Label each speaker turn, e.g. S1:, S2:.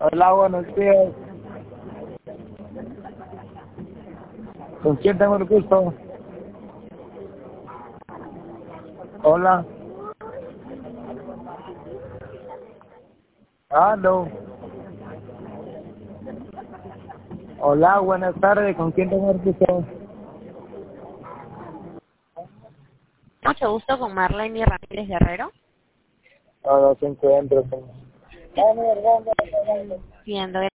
S1: Hola, buenos días. ¿Con quién tengo el gusto? Hola. Aló. Hola, buenas tardes. ¿Con quién tengo el gusto?
S2: Mucho gusto con Marlene Ramírez Guerrero.
S1: Ahora se encuentra.
S2: Entiendo.